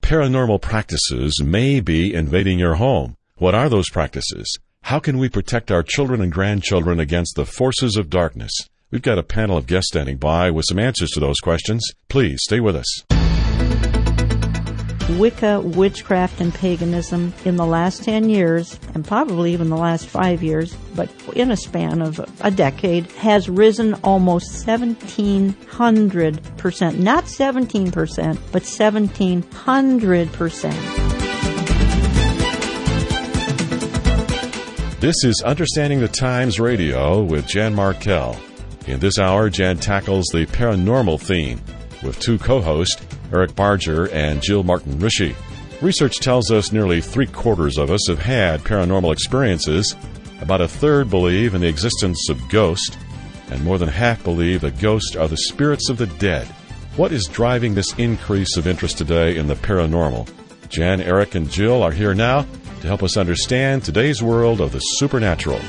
paranormal practices may be invading your home. What are those practices? How can we protect our children and grandchildren against the forces of darkness? We've got a panel of guests standing by with some answers to those questions. Please stay with us. Wicca, witchcraft, and paganism in the last 10 years, and probably even the last 5 years, but in a span of a decade, has risen almost 1,700%. Not 17%, but 1,700%. This is Understanding the Times Radio with Jan Markell. In this hour, Jan tackles the paranormal theme with two co-hosts, Eric Barger and Jill Martin Rishi. Research tells us nearly 3/4 of us have had paranormal experiences. About a third believe in the existence of ghosts, and more than half believe that ghosts are the spirits of the dead. What is driving this increase of interest today in the paranormal? Jan, Eric, and Jill are here now to help us understand today's world of the supernatural.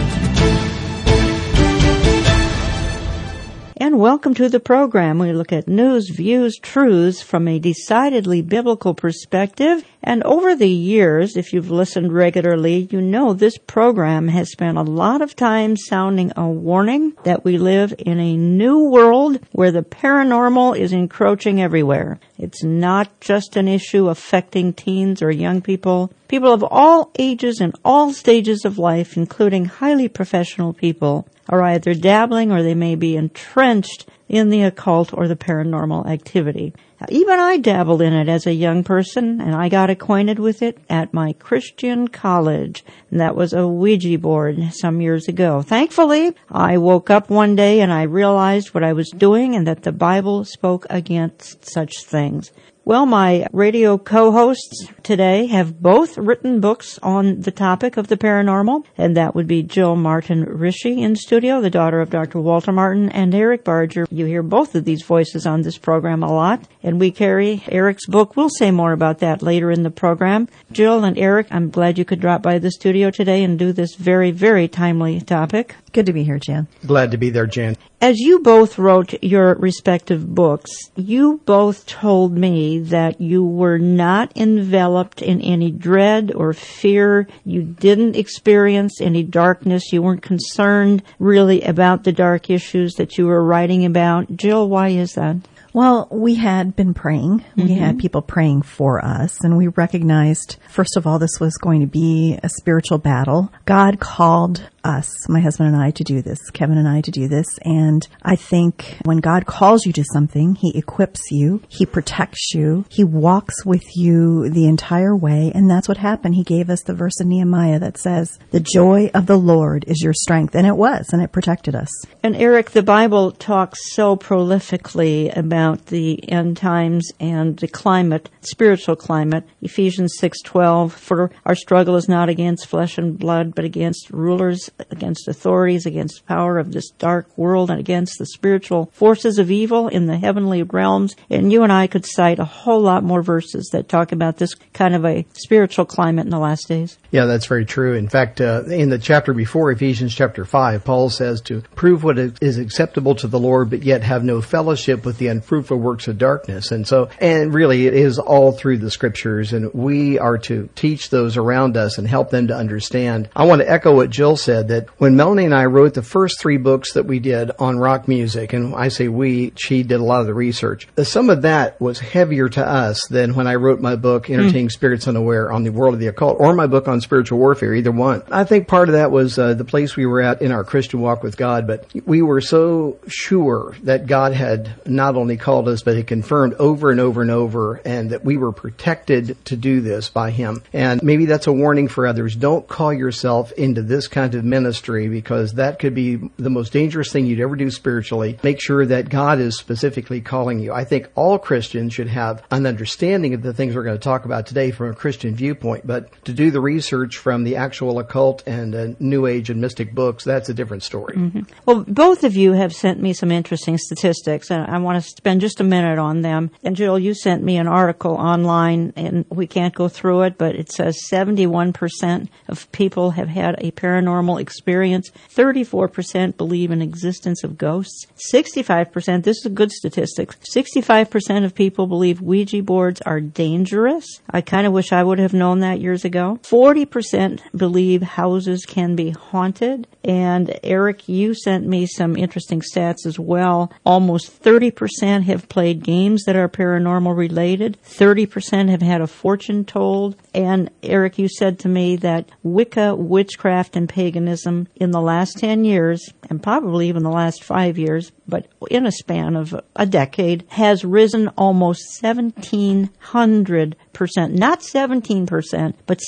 And welcome to the program. We look at news, views, truths from a decidedly biblical perspective. And over the years, if you've listened regularly, you know this program has spent a lot of time sounding a warning that we live in a new world where the paranormal is encroaching everywhere. It's not just an issue affecting teens or young people. People of all ages and all stages of life, including highly professional people, are either dabbling or they may be entrenched in the occult or the paranormal activity. Now, even I dabbled in it as a young person, and I got acquainted with it at my Christian college. And that was a Ouija board some years ago. Thankfully, I woke up one day and I realized what I was doing and that the Bible spoke against such things. Well, my radio co-hosts today have both written books on the topic of the paranormal, and that would be Jill Martin Rishi in studio, the daughter of Dr. Walter Martin, and Eric Barger. You hear both of these voices on this program a lot, and we carry Eric's book. We'll say more about that later in the program. Jill and Eric, I'm glad you could drop by the studio today and do this very, very timely topic. Good to be here, Jan. Glad to be there, Jan. As you both wrote your respective books, you both told me that you were not enveloped in any dread or fear. You didn't experience any darkness. You weren't concerned really about the dark issues that you were writing about. Jill, why is that? Well, we had been praying. We had people praying for us, and we recognized, first of all, this was going to be a spiritual battle. God called us, my husband and I, to do this, Kevin and I, to do this. And I think when God calls you to something, He equips you, He protects you, He walks with you the entire way. And that's what happened. He gave us the verse in Nehemiah that says, "The joy of the Lord is your strength." And it was, and it protected us. And Eric, the Bible talks so prolifically about the end times and the climate, spiritual climate. Ephesians 6:12, "For our struggle is not against flesh and blood, but against rulers, against authorities, against power of this dark world, and against the spiritual forces of evil in the heavenly realms." And you and I could cite a whole lot more verses that talk about this kind of a spiritual climate in the last days. Yeah, that's very true. In fact, in the chapter before, Ephesians chapter 5, Paul says to prove what is acceptable to the Lord, but yet have no fellowship with the unfruitful works of darkness. And really it is all through the scriptures, and we are to teach those around us and help them to understand. I want to echo what Jill said, that when Melanie and I wrote the first 3 books that we did on rock music, and I say we, she did a lot of the research, some of that was heavier to us than when I wrote my book, Entertaining Spirits Unaware, on the world of the occult, or my book on spiritual warfare, either one. I think part of that was the place we were at in our Christian walk with God, but we were so sure that God had not only called us, but He confirmed over and over and over, and that we were protected to do this by Him. And maybe that's a warning for others. Don't call yourself into this kind of ministry, because that could be the most dangerous thing you'd ever do spiritually. Make sure that God is specifically calling you. I think all Christians should have an understanding of the things we're going to talk about today from a Christian viewpoint, but to do the research research from the actual occult and New Age and mystic books, that's a different story. Mm-hmm. Well, both of you have sent me some interesting statistics, and I want to spend just a minute on them. And Jill, you sent me an article online, and we can't go through it, but it says 71% of people have had a paranormal experience. 34% believe in existence of ghosts. 65%, this is a good statistic, 65% of people believe Ouija boards are dangerous. I kind of wish I would have known that years ago. 40% believe houses can be haunted. And Eric, you sent me some interesting stats as well. Almost 30% have played games that are paranormal related. 30% have had a fortune told. And Eric, you said to me that Wicca, witchcraft, and paganism in the last 10 years, and probably even the last 5 years, but in a span of a decade, has risen almost 1,700%. Not 17%, but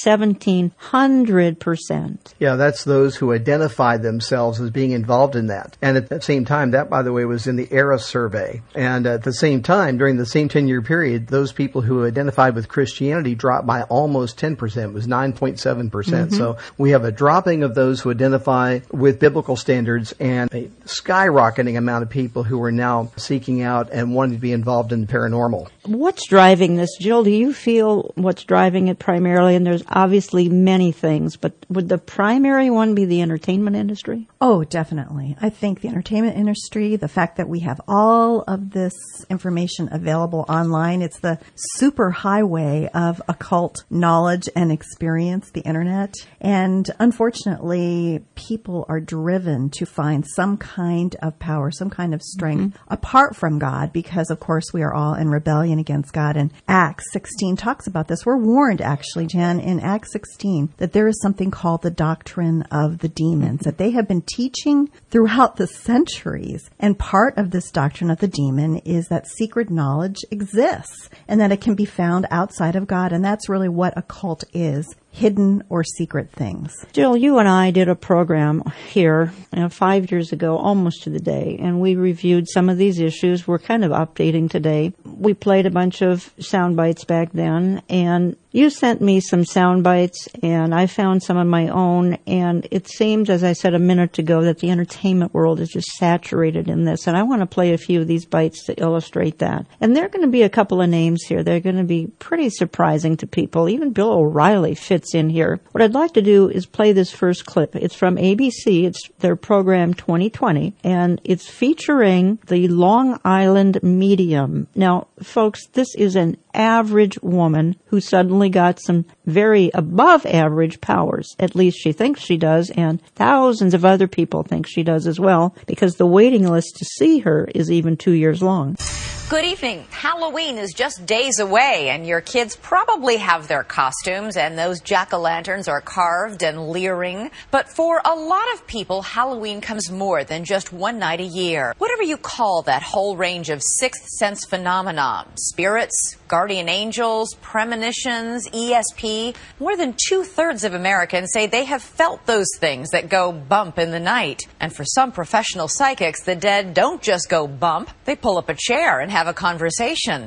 1,700%. Yeah, that's those who identify themselves as being involved in that. And at the same time, that, by the way, was in the ERA survey. And at the same time, during the same 10-year period, those people who identified with Christianity dropped by almost 10%. It was 9.7%. Mm-hmm. So we have a dropping of those who identify with biblical standards and a skyrocketing amount of people who are now seeking out and wanting to be involved in the paranormal. What's driving this? Jill, do you feel what's driving it primarily? And there's obviously many things, but would the primary one be the entertainment industry? Oh, definitely. I think the entertainment industry, the fact that we have all of this information available online, it's the super highway of occult knowledge and experience, the internet. And unfortunately, people are driven to find some kind of power, some kind of strength apart from God, because of course we are all in rebellion against God. And Acts 16 talks about this. We're warned, actually, Jan, in Acts 16, that there is something called the doctrine of the demons that they have been teaching throughout the centuries. And part of this doctrine of the demon is that secret knowledge exists and that it can be found outside of God. And that's really what a cult is. Hidden or secret things. Jill, you and I did a program here 5 years ago, almost to the day, and we reviewed some of these issues. We're kind of updating today. We played a bunch of sound bites back then, and you sent me some sound bites, and I found some of my own, and it seems, as I said a minute ago, that the entertainment world is just saturated in this, and I want to play a few of these bites to illustrate that. And there are going to be a couple of names here. They're going to be pretty surprising to people. Even Bill O'Reilly fits in here. What I'd like to do is play this first clip. It's from ABC. It's their program 2020, and it's featuring the Long Island medium. Now, folks, this is an average woman who suddenly got some very above average powers. At least she thinks she does, and thousands of other people think she does as well, because the waiting list to see her is even 2 years long. Good evening. Halloween is just days away, and your kids probably have their costumes, and those jack-o'-lanterns are carved and leering. But for a lot of people, Halloween comes more than just one night a year. Whatever you call that whole range of sixth sense phenomena, spirits, guardian angels, premonitions, ESP, more than 2/3 of Americans say they have felt those things that go bump in the night. And for some professional psychics, the dead don't just go bump, they pull up a chair and have a conversation.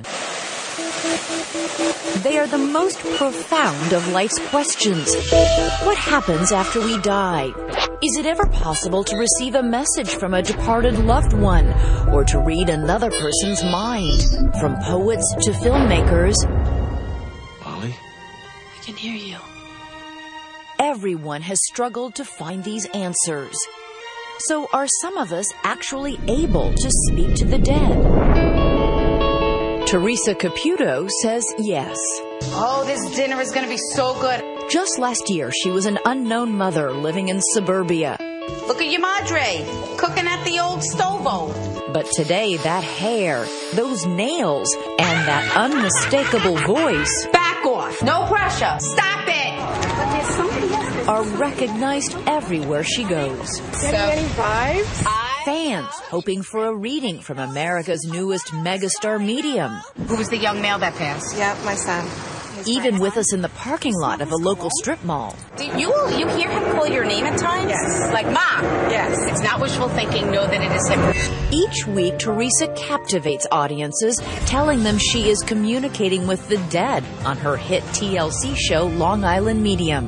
They are the most profound of life's questions. What happens after we die? Is it ever possible to receive a message from a departed loved one, or to read another person's mind? From poets to filmmakers. Molly? I can hear you. Everyone has struggled to find these answers. So are some of us actually able to speak to the dead? Teresa Caputo says yes. Oh, this dinner is going to be so good. Just last year, she was an unknown mother living in suburbia. Look at your madre, cooking at the old stovo. But today, that hair, those nails, and that unmistakable voice... Back off. No pressure. Stop it. But there's somebody else are recognized everywhere she goes. Getting any vibes? Fans hoping for a reading from America's newest megastar medium. Who was the young male that passed? Yep, my son. Even with us in the parking lot of a local strip mall. Do you hear him call your name at times? Yes. Like, Mom? Yes. It's not wishful thinking. Know that it is him. Each week, Teresa captivates audiences, telling them she is communicating with the dead on her hit TLC show, Long Island Medium.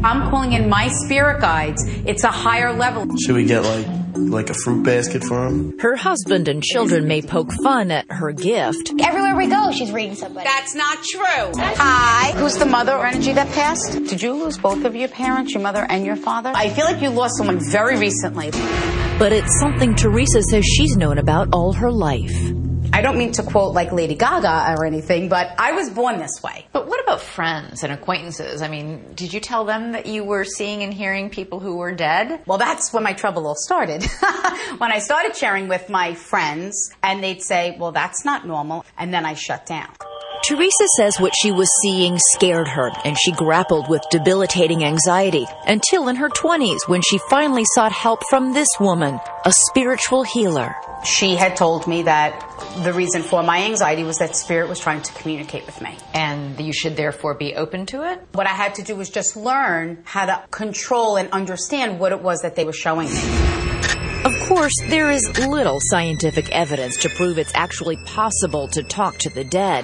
I'm calling in my spirit guides. It's a higher level. Should we get like a fruit basket for him? Her husband and children may poke fun at her gift. Everywhere we go, she's reading somebody. That's not true. Hi. Who's the mother or energy that passed? Did you lose both of your parents, your mother and your father? I feel like you lost someone very recently. But it's something Teresa says she's known about all her life. I don't mean to quote like Lady Gaga or anything, but I was born this way. But what about friends and acquaintances? I mean, did you tell them that you were seeing and hearing people who were dead? Well, that's when my trouble all started. When I started sharing with my friends, and they'd say, well, that's not normal, and then I shut down. Teresa says what she was seeing scared her, and she grappled with debilitating anxiety until in her 20s when she finally sought help from this woman, a spiritual healer. She had told me that the reason for my anxiety was that Spirit was trying to communicate with me. And you should therefore be open to it? What I had to do was just learn how to control and understand what it was that they were showing me. Of course, there is little scientific evidence to prove it's actually possible to talk to the dead.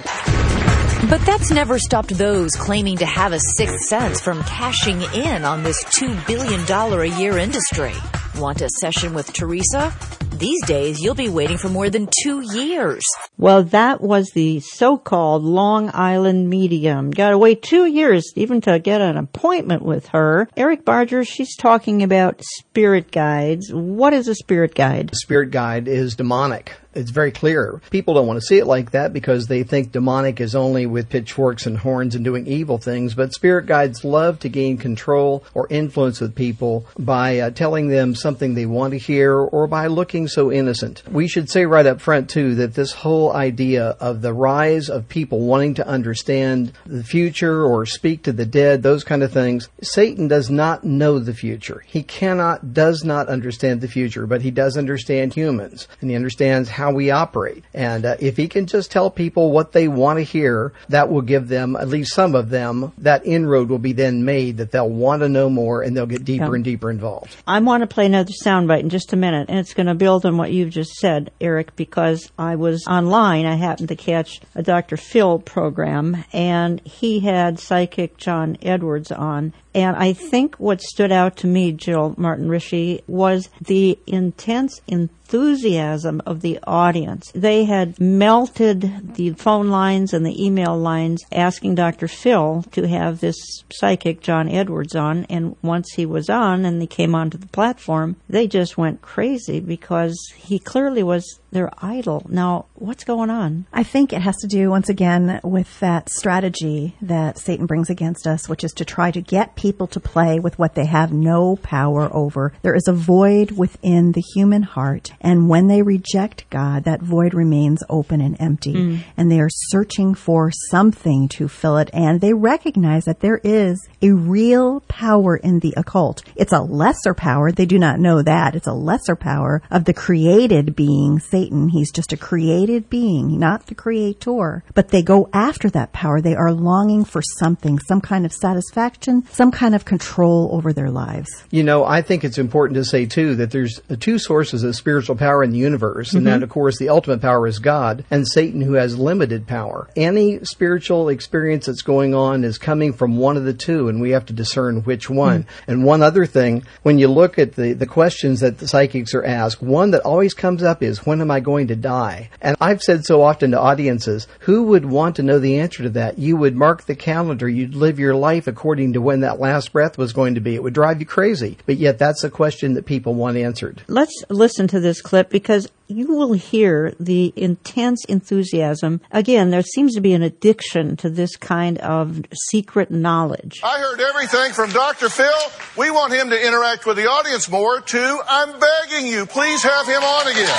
But that's never stopped those claiming to have a sixth sense from cashing in on this $2 billion a year industry. Want a session with Teresa? These days, you'll be waiting for more than 2 years. Well, that was the so-called Long Island medium. Got to wait 2 years even to get an appointment with her. Eric Barger, she's talking about spirit guides. What is a spirit guide? A spirit guide is demonic. It's very clear. People don't want to see it like that because they think demonic is only with pitchforks and horns and doing evil things. But spirit guides love to gain control or influence with people by telling them something they want to hear or by looking so innocent. We should say right up front, too, that this whole idea of the rise of people wanting to understand the future or speak to the dead, those kind of things, Satan does not know the future. He does not understand the future, but he does understand humans, and he understands how we operate. And if he can just tell people what they want to hear, that will give them, at least some of them, that inroad will be then made that they'll want to know more and they'll get deeper and deeper involved. I want to play another soundbite in just a minute, and it's going to build on what you've just said, Eric, because I was online. I happened to catch a Dr. Phil program, and he had psychic John Edwards on. And I think what stood out to me, Jill Martin Rishi, was the intense enthusiasm of the audience. They had melted the phone lines and the email lines asking Dr. Phil to have this psychic John Edwards on. And once he was on and he came onto the platform, they just went crazy because he clearly was their idol. Now, what's going on? I think it has to do, once again, with that strategy that Satan brings against us, which is to try to get people to play with what they have no power over. There is a void within the human heart, and when they reject God, that void remains open and empty, and they are searching for something to fill it, and they recognize that there is a real power in the occult. It's a lesser power. They do not know that. It's a lesser power of the created being, Satan. He's just a created being, not the creator. But they go after that power. They are longing for something, some kind of satisfaction, some kind of control over their lives. You know, I think it's important to say, too, that there's two sources of spiritual power in the universe, and that, of course, the ultimate power is God, and Satan, who has limited power. Any spiritual experience that's going on is coming from one of the two, and we have to discern which one. And one other thing, when you look at the questions that the psychics are asked, one that always comes up is, when am I going to die? And I've said so often to audiences, who would want to know the answer to that? You would mark the calendar. You'd live your life according to when that last breath was going to be. It would drive you crazy. But yet that's a question that people want answered. Let's listen to this clip because you will hear the intense enthusiasm. Again, there seems to be an addiction to this kind of secret knowledge. I heard everything from Dr. Phil. We want him to interact with the audience more, too. I'm begging you, please have him on again.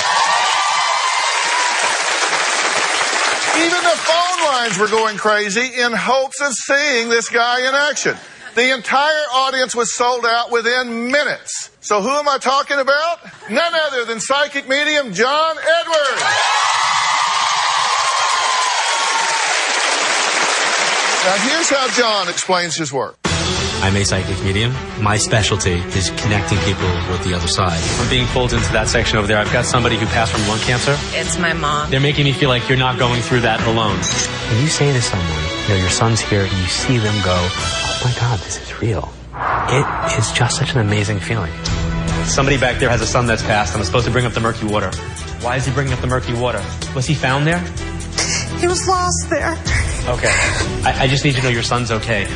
Even the phone lines were going crazy in hopes of seeing this guy in action. The entire audience was sold out within minutes. So who am I talking about? None other than psychic medium John Edwards. Now here's how John explains his work. I'm a psychic medium. My specialty is connecting people with the other side. I'm being pulled into that section over there. I've got somebody who passed from lung cancer. It's my mom. They're making me feel like you're not going through that alone. When you say to someone, your son's here, and you see them go, oh my God, this is real. It is just such an amazing feeling. Somebody back there has a son that's passed, and I'm supposed to bring up the murky water. Why is he bringing up the murky water? Was he found there? He was lost there. Okay. I just need to know your son's okay.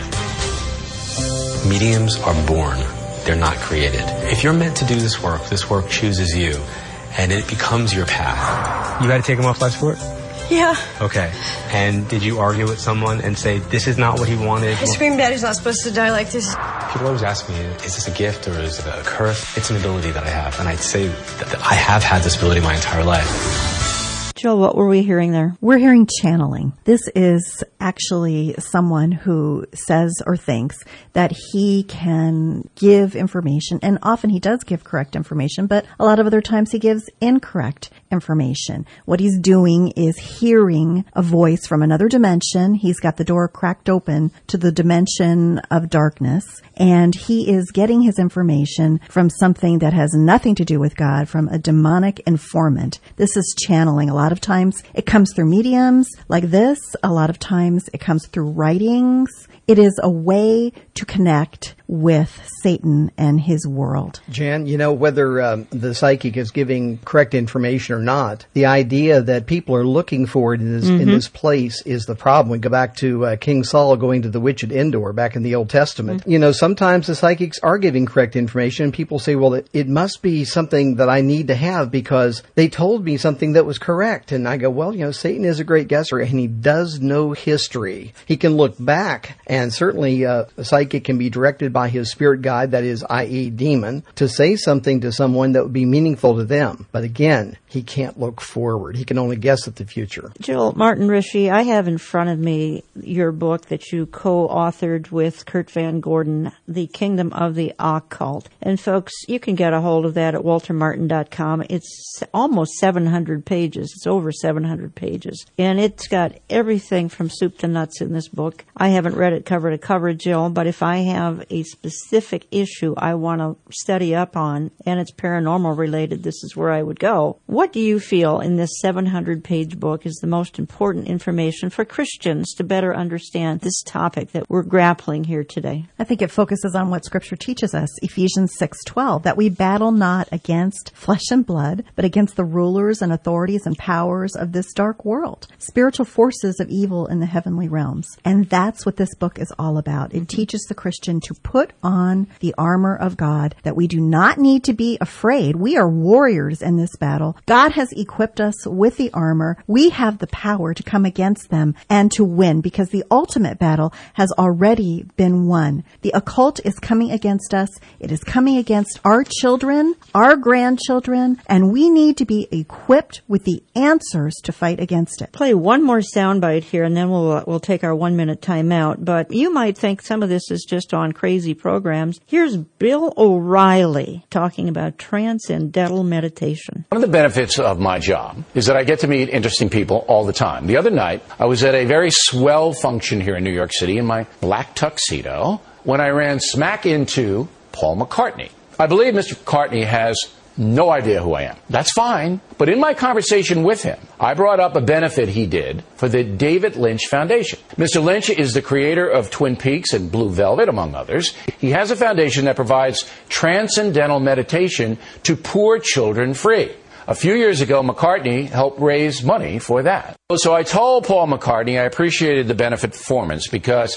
Mediums are born. They're not created. If you're meant to do this work chooses you, and it becomes your path. You had to take him off life support? Yeah. Okay. And did you argue with someone and say, this is not what he wanted? I screamed, Daddy's not supposed to die like this. People always ask me, is this a gift or is it a curse? It's an ability that I have. And I'd say that I have had this ability my entire life. Jill, what were we hearing there? We're hearing channeling. This is actually someone who says or thinks that he can give information, and often he does give correct information, but a lot of other times he gives incorrect information. What he's doing is hearing a voice from another dimension. He's got the door cracked open to the dimension of darkness, and he is getting his information from something that has nothing to do with God, from a demonic informant. This is channeling. A lot of times it comes through mediums like this. A lot of times it comes through writings. It is a way to connect with Satan and his world. Jan, whether the psychic is giving correct information or not, the idea that people are looking for it in this place is the problem. We go back to King Saul going to the witch at Endor back in the Old Testament. Sometimes the psychics are giving correct information, and people say, well, it must be something that I need to have because they told me something that was correct. And I go, well, Satan is a great guesser, and he does know history. He can look back, and certainly a psychic can be directed by his spirit guide, that is, i.e. demon, to say something to someone that would be meaningful to them. But again, he can't look forward. He can only guess at the future. Jill Martin Rishi, I have in front of me your book that you co-authored with Kurt Van Gordon, The Kingdom of the Occult. And folks, you can get a hold of that at waltermartin.com. It's almost 700 pages. It's over 700 pages. And it's got everything from soup to nuts in this book. I haven't read it cover to cover, Jill, but if I have a specific issue I want to study up on, and it's paranormal related, this is where I would go. What do you feel in this 700-page book is the most important information for Christians to better understand this topic that we're grappling here today? I think it focuses on what Scripture teaches us, Ephesians 6:12, that we battle not against flesh and blood, but against the rulers and authorities and powers of this dark world, spiritual forces of evil in the heavenly realms. And that's what this book is all about. It teaches the Christian to put on the armor of God, that we do not need to be afraid. We are warriors in this battle. God has equipped us with the armor. We have the power to come against them and to win, because the ultimate battle has already been won. The occult is coming against us. It is coming against our children, our grandchildren, and we need to be equipped with the answers to fight against it. Play one more soundbite here, and then we'll take our 1-minute time out. But you might think some of this is just on crazy programs. Here's Bill O'Reilly talking about transcendental meditation. One of the benefits of my job is that I get to meet interesting people all the time. The other night, I was at a very swell function here in New York City in my black tuxedo when I ran smack into Paul McCartney. I believe Mr. McCartney has no idea who I am. That's fine. But in my conversation with him, I brought up a benefit he did for the David Lynch Foundation. Mr. Lynch is the creator of Twin Peaks and Blue Velvet, among others. He has a foundation that provides transcendental meditation to poor children free. A few years ago, McCartney helped raise money for that. So I told Paul McCartney I appreciated the benefit performance because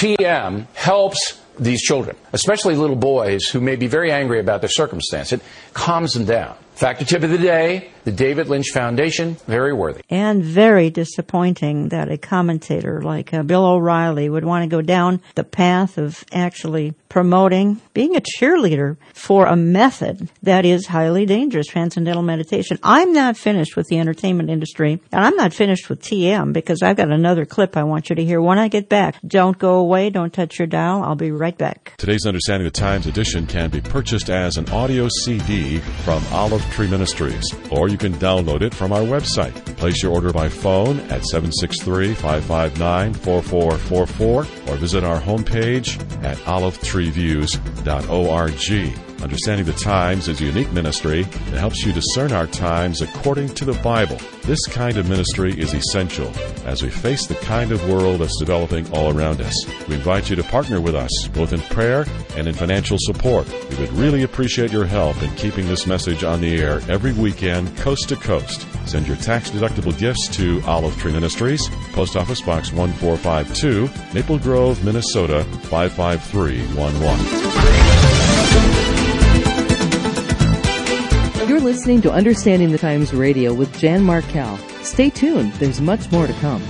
TM helps these children, especially little boys who may be very angry about their circumstance. It calms them down. Factor tip of the day, the David Lynch Foundation, very worthy. And very disappointing that a commentator like Bill O'Reilly would want to go down the path of actually promoting being a cheerleader for a method that is highly dangerous, transcendental meditation. I'm not finished with the entertainment industry, and I'm not finished with TM, because I've got another clip I want you to hear when I get back. Don't go away. Don't touch your dial. I'll be right back. Today's Understanding the Times edition can be purchased as an audio CD from Olive Tree Ministries, or you can download it from our website. Place your order by phone at 763-559-4444, or visit our homepage at olivetreeviews.org. Understanding the Times is a unique ministry that helps you discern our times according to the Bible. This kind of ministry is essential as we face the kind of world that's developing all around us. We invite you to partner with us, both in prayer and in financial support. We would really appreciate your help in keeping this message on the air every weekend, coast to coast. Send your tax-deductible gifts to Olive Tree Ministries, Post Office Box 1452, Maple Grove, Minnesota 55311. You're listening to Understanding the Times Radio with Jan Markell. Stay tuned. There's much more to come.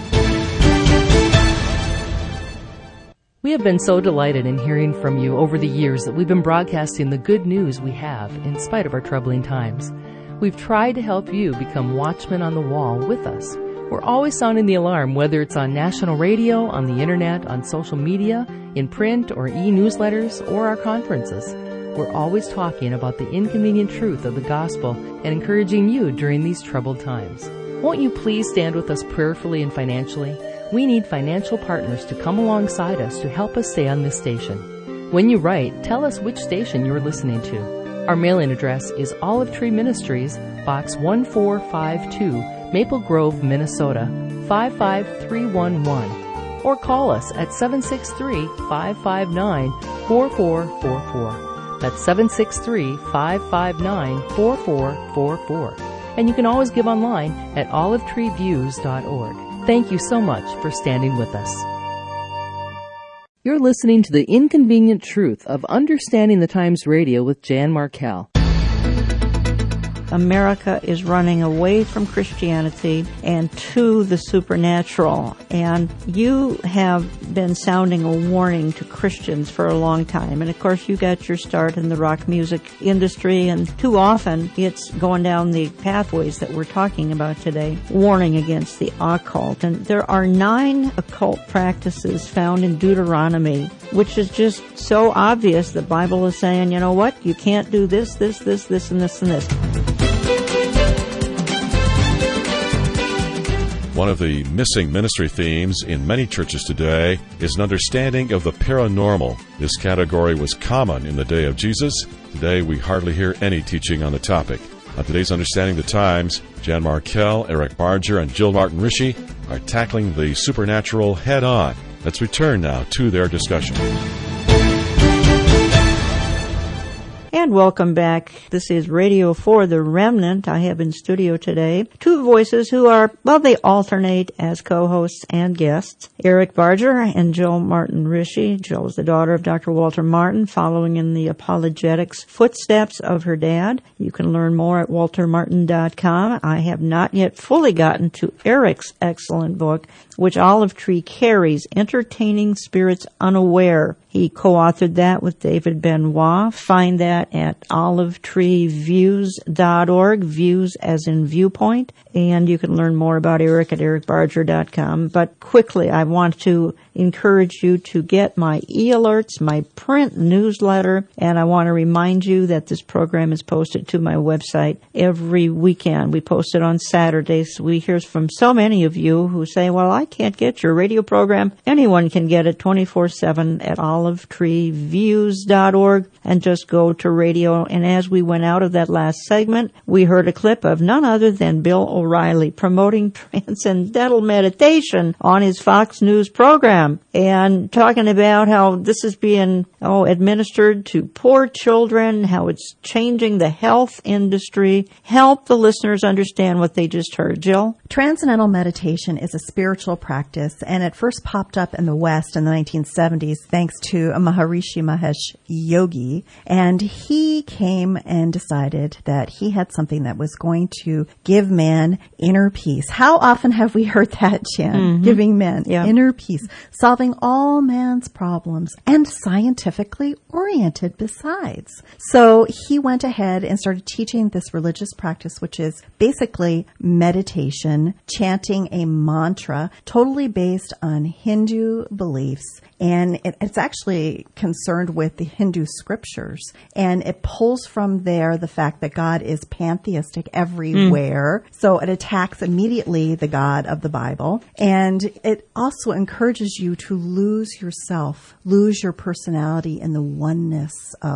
We have been so delighted in hearing from you over the years that we've been broadcasting the good news we have in spite of our troubling times. We've tried to help you become watchmen on the wall with us. We're always sounding the alarm, whether it's on national radio, on the internet, on social media, in print or e-newsletters, or our conferences. We're always talking about the inconvenient truth of the gospel and encouraging you during these troubled times. Won't you please stand with us prayerfully and financially? We need financial partners to come alongside us to help us stay on this station. When you write, tell us which station you're listening to. Our mailing address is Olive Tree Ministries, Box 1452, Maple Grove, Minnesota 55311. Or call us at 763-559-4444. That's 763-559-4444. And you can always give online at olivetreeviews.org. Thank you so much for standing with us. You're listening to The Inconvenient Truth of Understanding the Times Radio with Jan Markell. America is running away from Christianity and to the supernatural. And you have been sounding a warning to Christians for a long time. And of course, you got your start in the rock music industry, and too often it's going down the pathways that we're talking about today, warning against the occult. And there are 9 occult practices found in Deuteronomy, which is just so obvious. The Bible is saying, you know what? You can't do this, and this, and this. One of the missing ministry themes in many churches today is an understanding of the paranormal. This category was common in the day of Jesus. Today, we hardly hear any teaching on the topic. On today's Understanding the Times, Jan Markell, Eric Barger, and Jill Martin-Rishi are tackling the supernatural head-on. Let's return now to their discussion. And welcome back. This is Radio for the Remnant. I have in studio today 2 voices who are, well, they alternate as co-hosts and guests. Eric Barger and Jill Martin-Rishi. Jill is the daughter of Dr. Walter Martin, following in the apologetics footsteps of her dad. You can learn more at waltermartin.com. I have not yet fully gotten to Eric's excellent book, which Olive Tree carries, Entertaining Spirits Unaware. He co-authored that with David Benoit. Find that at olivetreeviews.org, views as in viewpoint. And you can learn more about Eric at ericbarger.com. But quickly, I want to encourage you to get my e-alerts, my print newsletter, and I want to remind you that this program is posted to my website every weekend. We post it on Saturdays. We hear from so many of you who say, well, I can't get your radio program. Anyone can get it 24/7 at olivetreeviews.org, and just go to radio. And as we went out of that last segment, we heard a clip of none other than Bill O'Reilly promoting transcendental meditation on his Fox News program and talking about how this is being administered to poor children, how it's changing the health industry. Help the listeners understand what they just heard. Jill? Transcendental meditation is a spiritual practice, and it first popped up in the West in the 1970s thanks to Maharishi Mahesh Yogi. And he came and decided that he had something that was going to give man inner peace. How often have we heard that, Jan? Mm-hmm. Giving man inner peace, solving all man's problems, and scientifically oriented besides. So he went ahead and started teaching this religious practice, which is basically meditation, chanting a mantra, totally based on Hindu beliefs. And it's actually concerned with the Hindu scriptures. And it pulls from there the fact that God is pantheistic everywhere. So it attacks immediately the God of the Bible. And it also encourages you to lose yourself, lose your personality in the oneness of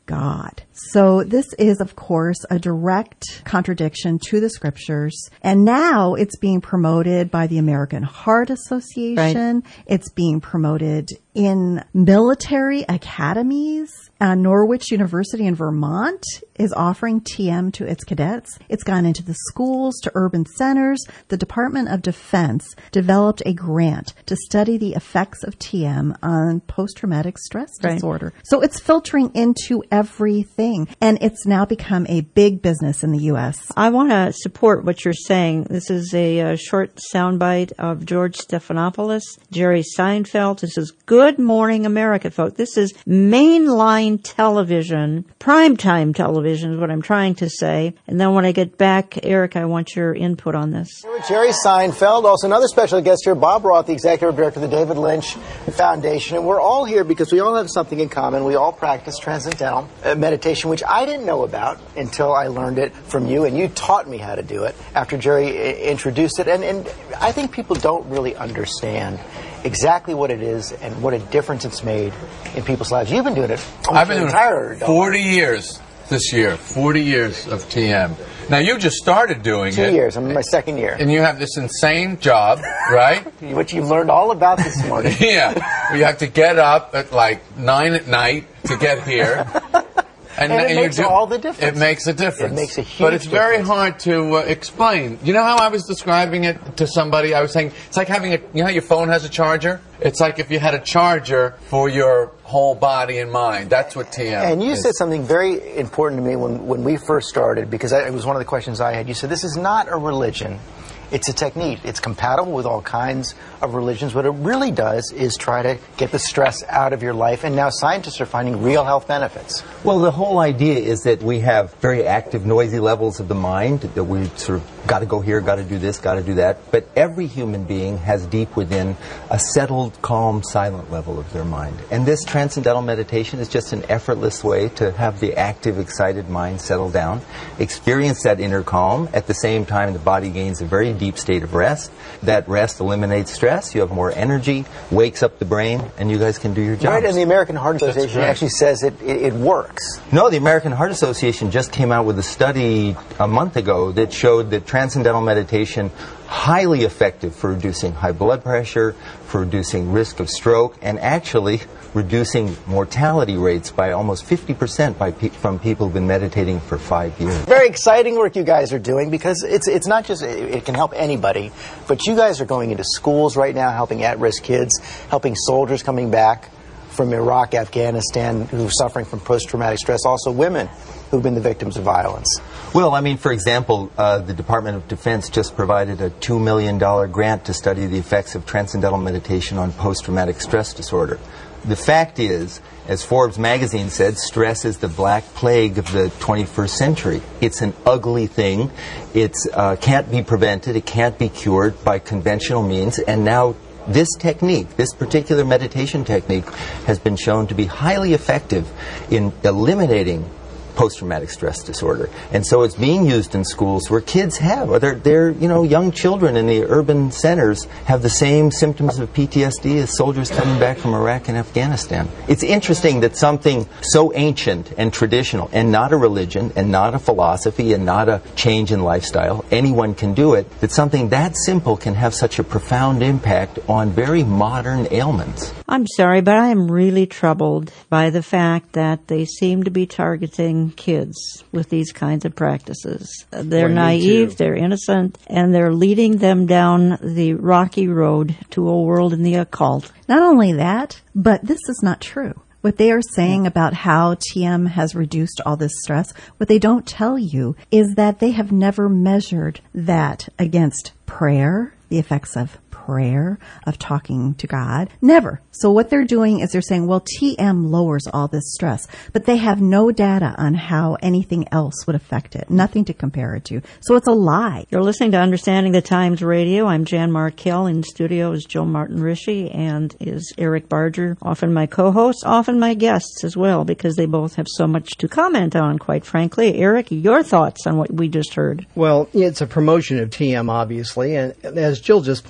God. So this is, of course, a direct contradiction to the scriptures. And now it's being promoted by the American Heart Association. Right. It's being promoted in military academies. Norwich University in Vermont is offering TM to its cadets. It's gone into the schools, to urban centers. The Department of Defense developed a grant to study the effects of TM on post-traumatic stress disorder. So it's filtering into everything, and it's now become a big business in the U.S. I want to support what you're saying. This is a short soundbite of George Stephanopoulos, Jerry Seinfeld. This is Good Morning America, folks. This is mainline television, primetime television is what I'm trying to say. And then when I get back, Eric, I want your input on this. Here with Jerry Seinfeld, also another special guest here, Bob Roth, the executive director of the David Lynch Foundation. And we're all here because we all have something in common. We all practice transcendental meditation, which I didn't know about until I learned it from you, and you taught me how to do it after Jerry introduced it. And I think people don't really understand exactly what it is and what a difference it's made in people's lives. You've been doing it I've been doing it 40 years this year, 40 years of TM. Now, you just started doing it. 2 years. I'm in my second year. And you have this insane job, right? Which you've learned all about this morning. Yeah. You have to get up at like 9 at night to get here. And it makes all the difference. It makes a difference. It makes a huge difference. But it's very hard to explain. You know how I was describing it to somebody? I was saying, it's like having you know how your phone has a charger? It's like if you had a charger for your whole body and mind. That's what TM is. And you said something very important to me when we first started, because it was one of the questions I had. You said, this is not a religion. It's a technique. It's compatible with all kinds of religions. What it really does is try to get the stress out of your life, and now scientists are finding real health benefits. Well, the whole idea is that we have very active, noisy levels of the mind, that we sort of got to go here, got to do this, got to do that. But every human being has deep within a settled, calm, silent level of their mind. And this transcendental meditation is just an effortless way to have the active, excited mind settle down, experience that inner calm. At the same time, the body gains a very deep state of rest. That rest eliminates stress. You have more energy, wakes up the brain, and you guys can do your jobs. Right, and the American Heart Association actually says it works. No, the American Heart Association just came out with a study a month ago that showed that transcendental meditation highly effective for reducing high blood pressure, for reducing risk of stroke, and actually reducing mortality rates by almost 50% from people who've been meditating for 5 years. Very exciting work you guys are doing, because it's not just, it can help anybody, but you guys are going into schools right now, helping at-risk kids, helping soldiers coming back from Iraq, Afghanistan, who are suffering from post-traumatic stress, also women who've been the victims of violence. Well, I mean, for example, the Department of Defense just provided a $2 million grant to study the effects of transcendental meditation on post-traumatic stress disorder. The fact is, as Forbes magazine said, stress is the black plague of the 21st century. It's an ugly thing. It can't be prevented. It can't be cured by conventional means. And now this technique, this particular meditation technique, has been shown to be highly effective in eliminating post-traumatic stress disorder. And so it's being used in schools where kids have, or they're young children in the urban centers have the same symptoms of PTSD as soldiers coming back from Iraq and Afghanistan. It's interesting that something so ancient and traditional, and not a religion, and not a philosophy, and not a change in lifestyle, anyone can do it, that something that simple can have such a profound impact on very modern ailments. I'm sorry, but I am really troubled by the fact that they seem to be targeting kids with these kinds of practices. They're naive, they're innocent, and they're leading them down the rocky road to a world in the occult. Not only that, but this is not true. What they are saying about how TM has reduced all this stress, what they don't tell you is that they have never measured that against prayer, the effects of prayer, of talking to God. Never. So what they're doing is they're saying, well, TM lowers all this stress, but they have no data on how anything else would affect it. Nothing to compare it to. So it's a lie. You're listening to Understanding the Times Radio. I'm Jan Markell. In studio is Jill Martin Rishi and is Eric Barger, often my co-hosts, often my guests as well, because they both have so much to comment on, quite frankly. Eric, your thoughts on what we just heard? Well, it's a promotion of TM, obviously, and as Jill just pointed out,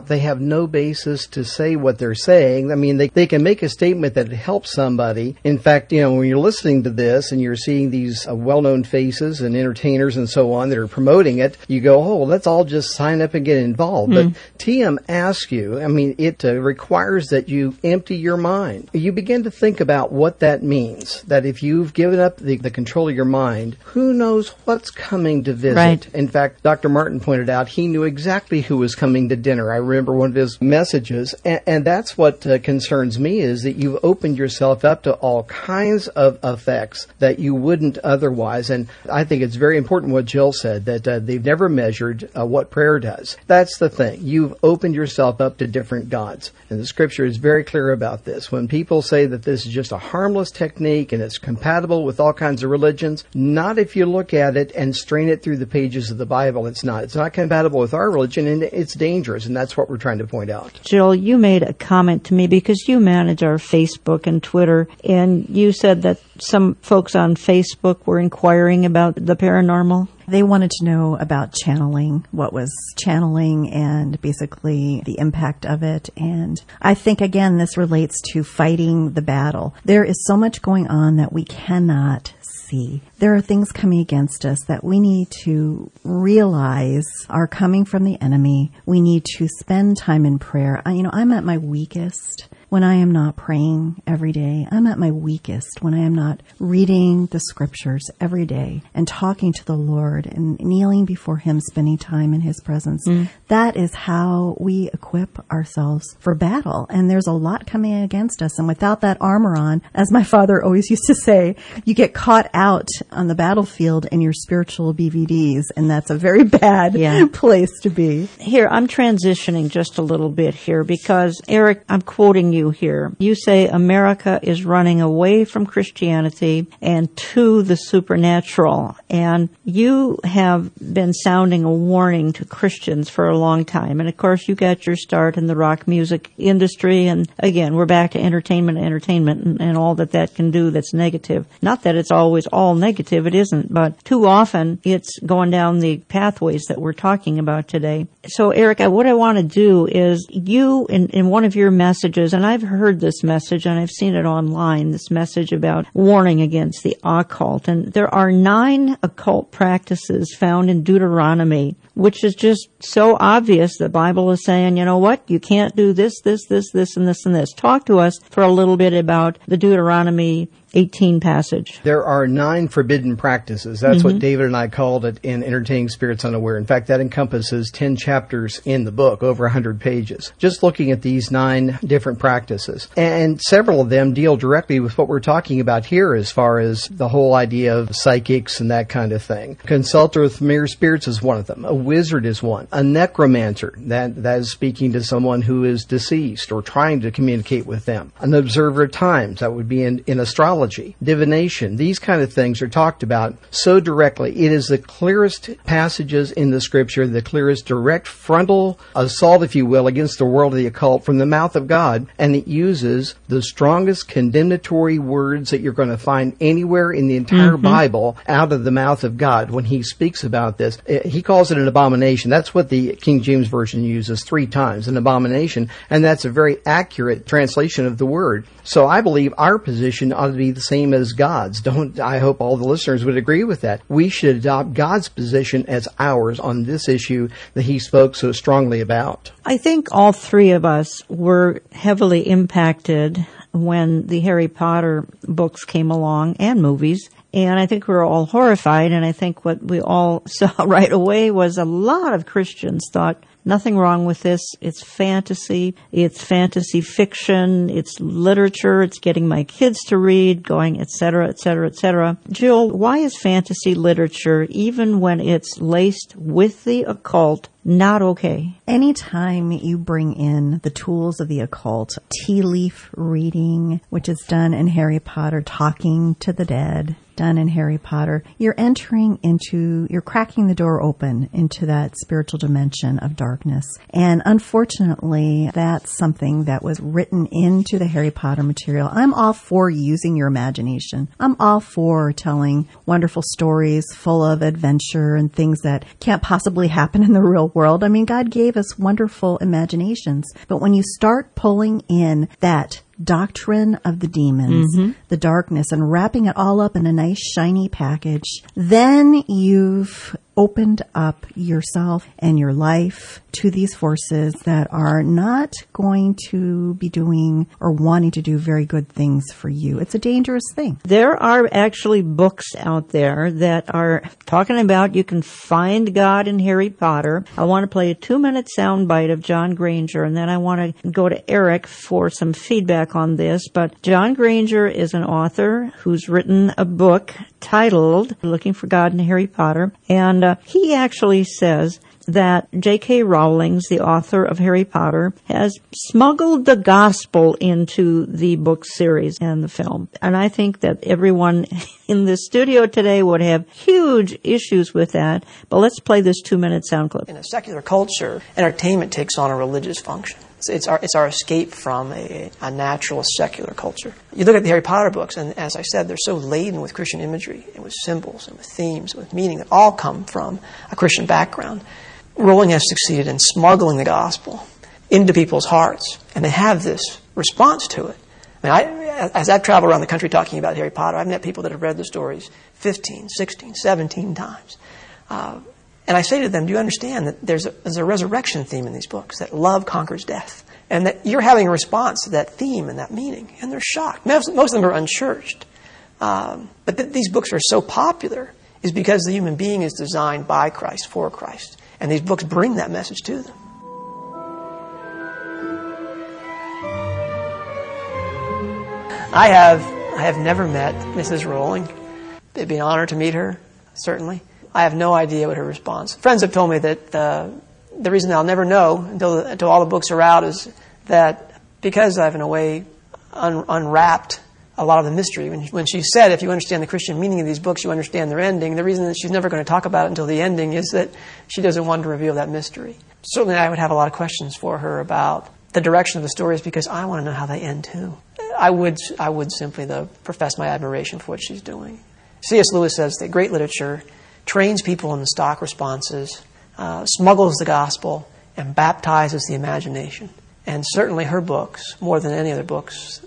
out, they have no basis to say what they're saying. I mean, they can make a statement that helps somebody. In fact, when you're listening to this and you're seeing these well-known faces and entertainers and so on that are promoting it, you go, oh, let's all just sign up and get involved. But TM asks you, it requires that you empty your mind. You begin to think about what that means, that if you've given up the control of your mind, who knows what's coming to visit. Right. In fact, Dr. Martin pointed out he knew exactly who was coming to dinner. I remember one of his messages, and that's what concerns me, is that you've opened yourself up to all kinds of effects that you wouldn't otherwise. And I think it's very important what Jill said, that they've never measured what prayer does. That's the thing. You've opened yourself up to different gods. And the scripture is very clear about this. When people say that this is just a harmless technique and it's compatible with all kinds of religions, not if you look at it and strain it through the pages of the Bible. It's not. It's not compatible with our religion, and it's dangerous, and that's what we're trying to point out. Jill, you made a comment to me because you manage our Facebook and Twitter, and you said that some folks on Facebook were inquiring about the paranormal. They wanted to know about channeling, what was channeling, and basically the impact of it. And I think, again, this relates to fighting the battle. There is so much going on that we cannot see. There are things coming against us that we need to realize are coming from the enemy. We need to spend time in prayer. I'm at my weakest when I am not praying every day. I'm at my weakest when I am not reading the scriptures every day and talking to the Lord and kneeling before Him, spending time in His presence. That is how we equip ourselves for battle. And there's a lot coming against us. And without that armor on, as my father always used to say, you get caught out on the battlefield in your spiritual BVDs. And that's a very bad place to be. Here, I'm transitioning just a little bit here because, Eric, I'm quoting you here. You say America is running away from Christianity and to the supernatural. And you have been sounding a warning to Christians for a long time. And of course, you got your start in the rock music industry. And again, we're back to entertainment and all that can do that's negative. Not that it's always all negative. It isn't. But too often, it's going down the pathways that we're talking about today. So, Eric, what I want to do is you, in one of your messages, and I've heard this message and I've seen it online, this message about warning against the occult. And there are 9 occult practices found in Deuteronomy, which is just so obvious. The Bible is saying, you know what, you can't do this, and this, and this. Talk to us for a little bit about the Deuteronomy 18 passage. There are 9 forbidden practices. That's what David and I called it in Entertaining Spirits Unaware. In fact, that encompasses 10 chapters in the book, over 100 pages, just looking at these 9 different practices. And several of them deal directly with what we're talking about here as far as the whole idea of psychics and that kind of thing. Consulter with familiar spirits is one of them. A wizard is one. A necromancer, that is speaking to someone who is deceased or trying to communicate with them. An observer of times, that would be in astrology. Divination, these kind of things are talked about so directly. It is the clearest passages in the scripture, the clearest direct frontal assault, if you will, against the world of the occult from the mouth of God, and it uses the strongest condemnatory words that you're going to find anywhere in the entire Bible out of the mouth of God. When He speaks about this, He calls it an abomination. That's what the King James Version uses 3 times, an abomination, and that's a very accurate translation of the word. So I believe our position ought to be the same as God's. I hope all the listeners would agree with that. We should adopt God's position as ours on this issue that He spoke so strongly about. I think all 3 of us were heavily impacted when the Harry Potter books came along and movies. And I think we were all horrified, and I think what we all saw right away was a lot of Christians thought, nothing wrong with this. It's fantasy fiction, it's literature, it's getting my kids to read, going, etc., etc., etc. Jill, why is fantasy literature, even when it's laced with the occult, not okay? Anytime you bring in the tools of the occult, tea leaf reading, which is done in Harry Potter, talking to the dead, done in Harry Potter, you're cracking the door open into that spiritual dimension of darkness. darkness. And unfortunately, that's something that was written into the Harry Potter material. I'm all for using your imagination. I'm all for telling wonderful stories full of adventure and things that can't possibly happen in the real world. I mean, God gave us wonderful imaginations. But when you start pulling in that doctrine of the demons, the darkness, and wrapping it all up in a nice shiny package, then you've opened up yourself and your life to these forces that are not going to be doing or wanting to do very good things for you. It's a dangerous thing. There are actually books out there that are talking about you can find God in Harry Potter. I want to play a 2-minute soundbite of John Granger, and then I want to go to Eric for some feedback on this. But John Granger is an author who's written a book titled Looking for God in Harry Potter, and he actually says that J.K. Rowling, the author of Harry Potter, has smuggled the gospel into the book series and the film. And I think that everyone in the studio today would have huge issues with that. But let's play this 2-minute sound clip. In a secular culture, entertainment takes on a religious function. It's our escape from a natural secular culture. You look at the Harry Potter books, and as I said, they're so laden with Christian imagery and with symbols and with themes and with meaning that all come from a Christian background. Rowling has succeeded in smuggling the gospel into people's hearts, and they have this response to it. I mean, as I've traveled around the country talking about Harry Potter, I've met people that have read the stories 15, 16, 17 times. And I say to them, do you understand that there's a resurrection theme in these books, that love conquers death, and that you're having a response to that theme and that meaning? And they're shocked. Most of them are unchurched. But these books are so popular is because the human being is designed by Christ, for Christ. And these books bring that message to them. I have never met Mrs. Rowling. It'd be an honor to meet her, certainly. I have no idea what her response. Friends have told me that the reason I'll never know until all the books are out is that because I've, in a way, unwrapped a lot of the mystery. When she said, if you understand the Christian meaning of these books, you understand their ending, the reason that she's never going to talk about it until the ending is that she doesn't want to reveal that mystery. Certainly I would have a lot of questions for her about the direction of the stories because I want to know how they end too. I would simply, though, profess my admiration for what she's doing. C.S. Lewis says that great literature trains people in the stock responses, smuggles the gospel, and baptizes the imagination. And certainly her books, more than any other books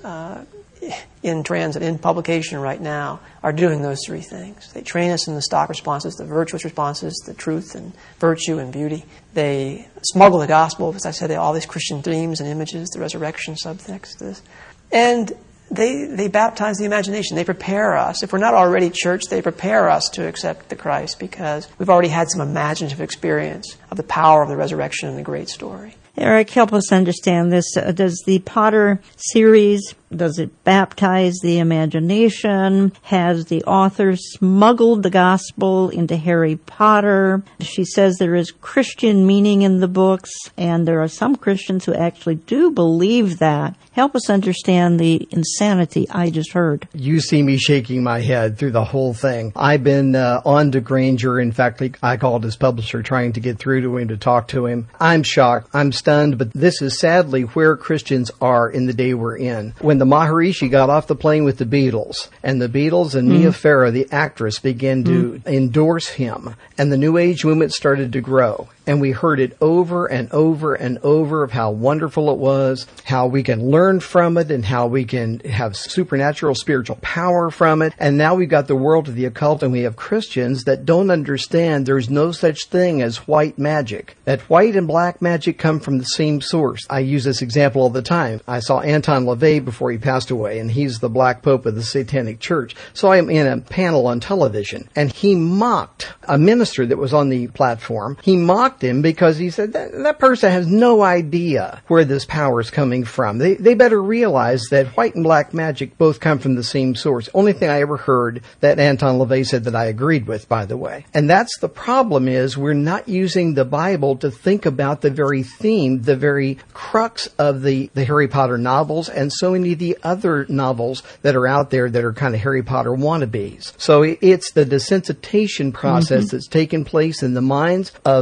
in transit, in publication right now, are doing those three things. They train us in the stock responses, the virtuous responses, the truth and virtue and beauty. They smuggle the gospel, as I said, all these Christian themes and images, the resurrection subtext, this. And they baptize the imagination. They prepare us. If we're not already church, they prepare us to accept the Christ because we've already had some imaginative experience of the power of the resurrection and the great story. Eric, help us understand this. Does the Potter series, does it baptize the imagination? Has the author smuggled the gospel into Harry Potter? She says there is Christian meaning in the books, and there are some Christians who actually do believe that. Help us understand the insanity I just heard. You see me shaking my head through the whole thing. I've been on to Granger. In fact, I called his publisher trying to get through to him to talk to him. I'm shocked. I'm stunned, but this is sadly where Christians are in the day we're in. When the Maharishi got off the plane with the Beatles, and the Beatles and Mia Farrow, the actress, began to endorse him, and the New Age movement started to grow. And we heard it over and over and over of how wonderful it was, how we can learn from it, and how we can have supernatural spiritual power from it. And now we've got the world of the occult, and we have Christians that don't understand there's no such thing as white magic. That white and black magic come from the same source. I use this example all the time. I saw Anton LaVey before he passed away, and he's the Black Pope of the Satanic Church. So I'm in a panel on television, and he mocked a minister that was on the platform. He mocked him because he said that person has no idea where this power is coming from. They better realize that white and black magic both come from the same source. Only thing I ever heard that Anton LaVey said that I agreed with, by the way. And that's the problem, is we're not using the Bible to think about the very theme, the very crux of the Harry Potter novels and so many of the other novels that are out there that are kind of Harry Potter wannabes. So it's the desensitization process that's taken place in the minds of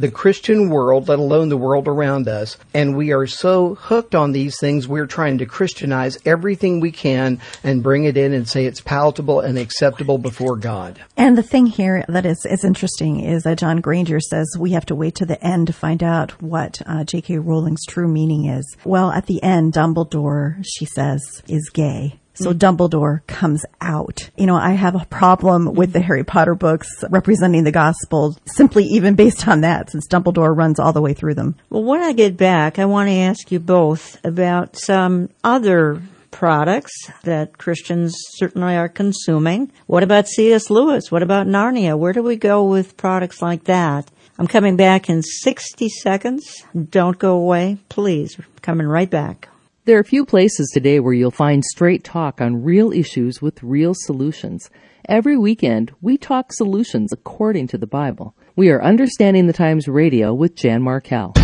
the Christian world, let alone the world around us. And we are so hooked on these things, we're trying to Christianize everything we can and bring it in and say it's palatable and acceptable before God. And the thing here that is interesting is that John Granger says we have to wait to the end to find out what J.K. Rowling's true meaning is. Well, at the end, Dumbledore, she says, is gay. So Dumbledore comes out. You know, I have a problem with the Harry Potter books representing the gospel simply even based on that, since Dumbledore runs all the way through them. Well, when I get back, I want to ask you both about some other products that Christians certainly are consuming. What about C.S. Lewis? What about Narnia? Where do we go with products like that? I'm coming back in 60 seconds. Don't go away, please. We're coming right back. There are few places today where you'll find straight talk on real issues with real solutions. Every weekend, we talk solutions according to the Bible. We are Understanding the Times Radio with Jan Markell.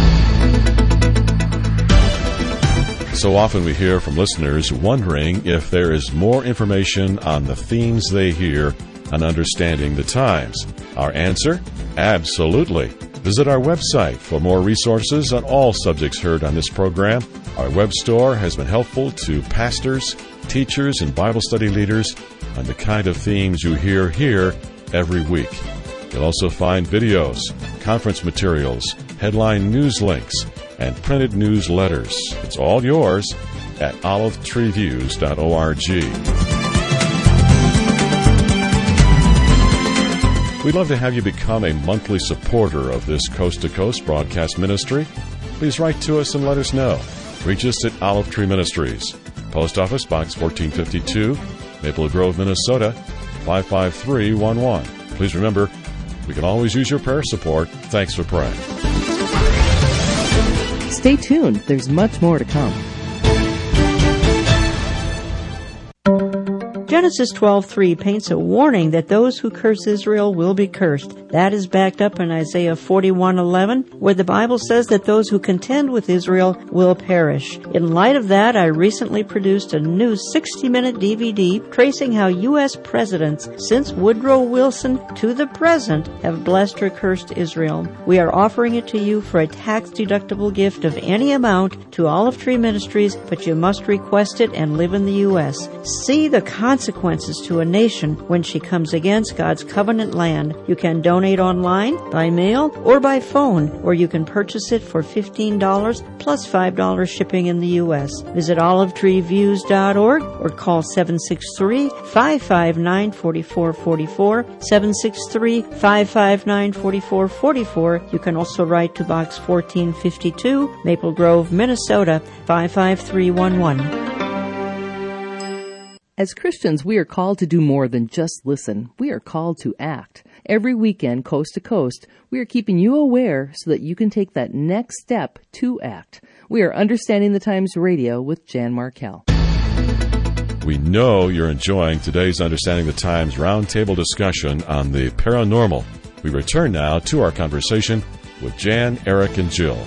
So often we hear from listeners wondering if there is more information on the themes they hear on Understanding the Times. Our answer? Absolutely. Visit our website for more resources on all subjects heard on this program. Our web store has been helpful to pastors, teachers, and Bible study leaders on the kind of themes you hear here every week. You'll also find videos, conference materials, headline news links, and printed newsletters. It's all yours at olivetreeviews.org. We'd love to have you become a monthly supporter of this Coast to Coast broadcast ministry. Please write to us and let us know. Reach us at Olive Tree Ministries, Post Office Box 1452, Maple Grove, Minnesota 55311. Please remember, we can always use your prayer support. Thanks for praying. Stay tuned. There's much more to come. Genesis 12:3 paints a warning that those who curse Israel will be cursed. That is backed up in Isaiah 41:11, where the Bible says that those who contend with Israel will perish. In light of that, I recently produced a new 60-minute DVD tracing how U.S. presidents since Woodrow Wilson to the present have blessed or cursed Israel. We are offering it to you for a tax-deductible gift of any amount to Olive Tree Ministries, but you must request it and live in the U.S. See the consequences to a nation when she comes against God's covenant land. You can donate online, by mail, or by phone, or you can purchase it for $15 plus $5 shipping in the U.S. Visit olivetreeviews.org or call 763-559-4444, 763-559-4444. You can also write to Box 1452, Maple Grove, Minnesota 55311. As Christians, we are called to do more than just listen. We are called to act. Every weekend, coast to coast, we are keeping you aware so that you can take that next step to act. We are Understanding the Times Radio with Jan Markell. We know you're enjoying today's Understanding the Times roundtable discussion on the paranormal. We return now to our conversation with Jan, Eric, and Jill.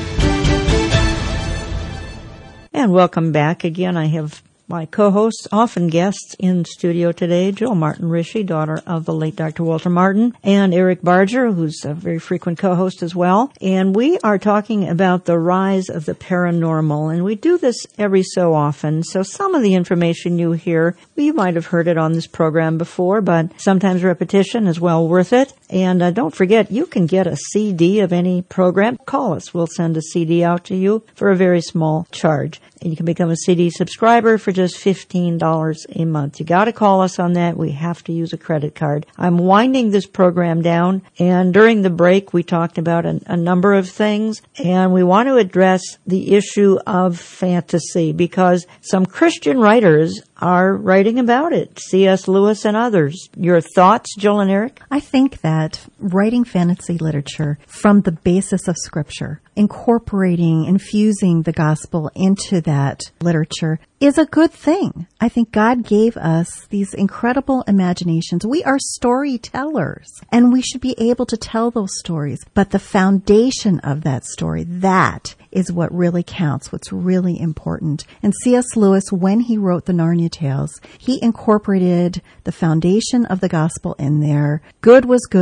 And welcome back again. I have my co-hosts, often guests in studio today, Jill Martin Rishi, daughter of the late Dr. Walter Martin, and Eric Barger, who's a very frequent co-host as well. And we are talking about the rise of the paranormal, and we do this every so often. So some of the information you hear, you might have heard it on this program before, but sometimes repetition is well worth it. And don't forget, you can get a CD of any program. Call us. We'll send a CD out to you for a very small charge. And you can become a CD subscriber for just $15 a month. You got to call us on that. We have to use a credit card. I'm winding this program down, and during the break we talked about a number of things, and we want to address the issue of fantasy because some Christian writers are writing about it. C.S. Lewis and others. Your thoughts, Jill and Eric? I think that writing fantasy literature from the basis of Scripture, incorporating, infusing the gospel into that literature is a good thing. I think God gave us these incredible imaginations. We are storytellers, and we should be able to tell those stories. But the foundation of that story, that is what really counts, what's really important. And C.S. Lewis, when he wrote the Narnia Tales, he incorporated the foundation of the gospel in there. Good was good,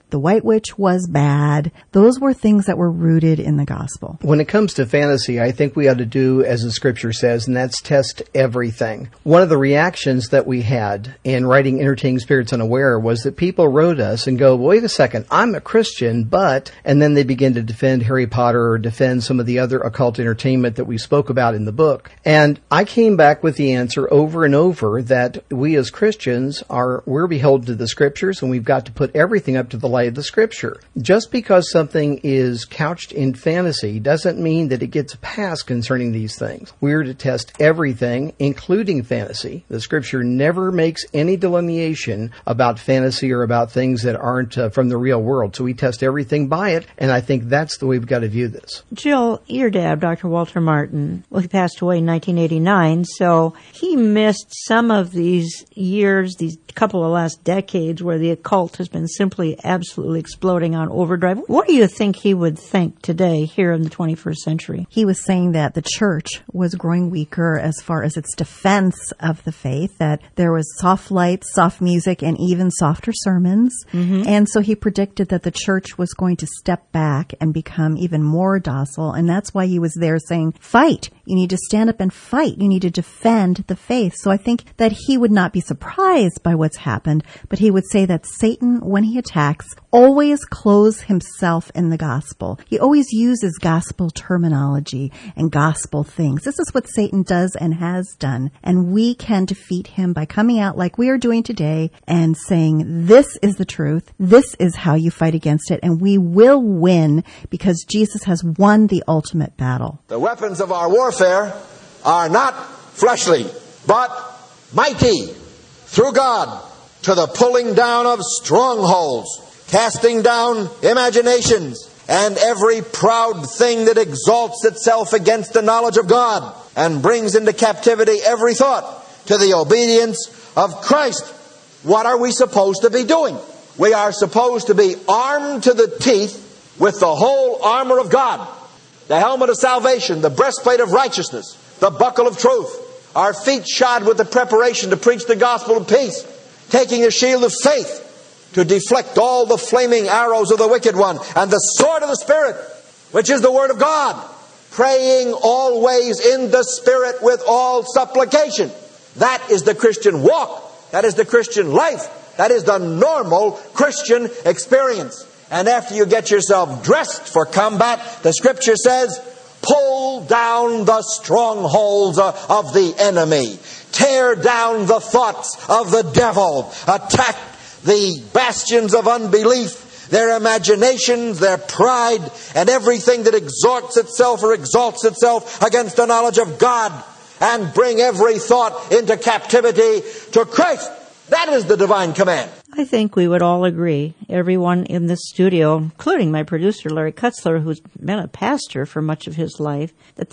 The White Witch was bad. Those were things that were rooted in the gospel. When it comes to fantasy, I think we ought to do as the scripture says, and that's test everything. One of the reactions that we had in writing Entertaining Spirits Unaware was that people wrote us and go, wait a second, I'm a Christian, but, and then they begin to defend Harry Potter or defend some of the other occult entertainment that we spoke about in the book. And I came back with the answer over and over that we as Christians we're beholden to the scriptures, and we've got to put everything up to the light of the scripture. Just because something is couched in fantasy doesn't mean that it gets a pass concerning these things. We're to test everything, including fantasy. The scripture never makes any delineation about fantasy or about things that aren't from the real world. So we test everything by it, and I think that's the way we've got to view this. Jill, your dad, Dr. Walter Martin, he passed away in 1989, so he missed some of these years, these couple of last decades where the occult has been simply absolutely exploding on overdrive. What do you think he would think today here in the 21st century? He was saying that the church was growing weaker as far as its defense of the faith, that there was soft lights, soft music, and even softer sermons. Mm-hmm. And so he predicted that the church was going to step back and become even more docile. And that's why he was there saying, fight. You need to stand up and fight. You need to defend the faith. So I think that he would not be surprised by what's happened, but he would say that Satan, when he attacks, always clothes himself in the gospel. He always uses gospel terminology and gospel things. This is what Satan does and has done. And we can defeat him by coming out like we are doing today and saying, this is the truth. This is how you fight against it. And we will win because Jesus has won the ultimate battle. The weapons of our warfare are not fleshly, but mighty through God to the pulling down of strongholds, casting down imaginations and every proud thing that exalts itself against the knowledge of God, and brings into captivity every thought to the obedience of Christ. What are we supposed to be doing? We are supposed to be armed to the teeth with the whole armor of God, the helmet of salvation, the breastplate of righteousness, the buckle of truth, our feet shod with the preparation to preach the gospel of peace, taking a shield of faith to deflect all the flaming arrows of the wicked one, and the sword of the Spirit, which is the Word of God, praying always in the Spirit with all supplication. That is the Christian walk. That is the Christian life. That is the normal Christian experience. And after you get yourself dressed for combat, the Scripture says, pull down the strongholds of the enemy. Tear down the thoughts of the devil. Attack the bastions of unbelief, their imaginations, their pride, and everything that exhorts itself or exalts itself against the knowledge of God, and bring every thought into captivity to Christ. That is the divine command. I think we would all agree, everyone in this studio, including my producer, Larry Kutzler, who's been a pastor for much of his life, that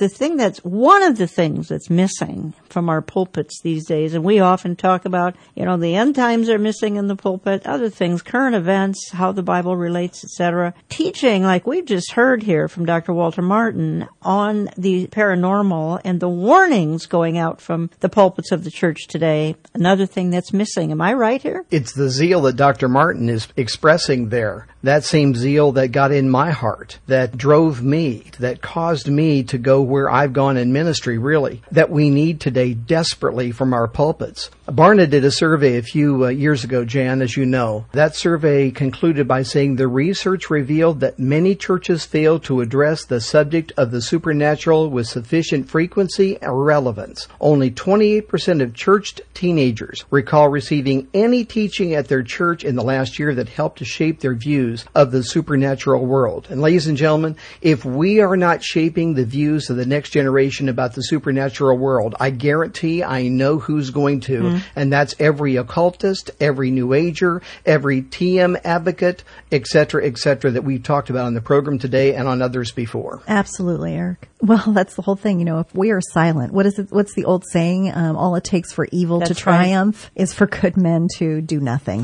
one of the things that's missing from our pulpits these days, and we often talk about, the end times are missing in the pulpit, other things, current events, how the Bible relates, etc. Teaching, like we've just heard here from Dr. Walter Martin, on the paranormal and the warnings going out from the pulpits of the church today, another thing that's missing. Am I right here? It's the zeal that Dr. Martin is expressing there. That same zeal that got in my heart, that drove me, that caused me to go where I've gone in ministry, really, that we need today desperately from our pulpits. Barna did a survey a few years ago, Jan, as you know. That survey concluded by saying the research revealed that many churches fail to address the subject of the supernatural with sufficient frequency or relevance. Only 28% of churched teenagers recall receiving any teaching at their church in the last year that helped to shape their views of the supernatural world. And ladies and gentlemen, if we are not shaping the views of the next generation about the supernatural world, I guarantee I know who's going to. And that's every occultist, every New Ager, every TM advocate, etc., that we've talked about on the program today and on others before. Absolutely, Eric. Well, that's the whole thing. If we are silent, what's the old saying? All it takes for evil to triumph is for good men to do nothing.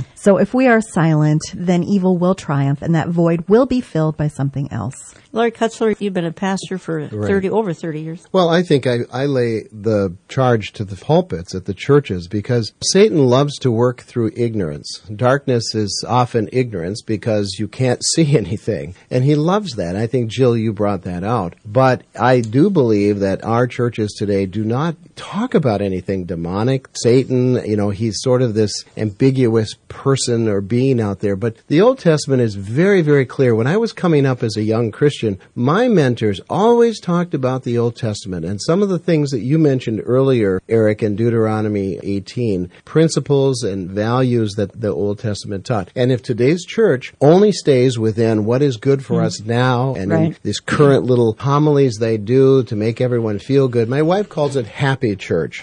So if we are silent, then evil will triumph, and that void will be filled by something else. Larry Kutzler, you've been a pastor for over 30 years. Well, I think I lay the charge to the pulpits at the churches because Satan loves to work through ignorance. Darkness is often ignorance because you can't see anything. And he loves that. I think, Jill, you brought that out. But I do believe that our churches today do not talk about anything demonic. Satan, he's sort of this ambiguous person or being out there. But the Old Testament is very, very clear. When I was coming up as a young Christian, my mentors always talked about the Old Testament and some of the things that you mentioned earlier, Eric, in Deuteronomy 18, principles and values that the Old Testament taught. And if today's church only stays within what is good for us now and in these current little homilies they do to make everyone feel good, my wife calls it happy church.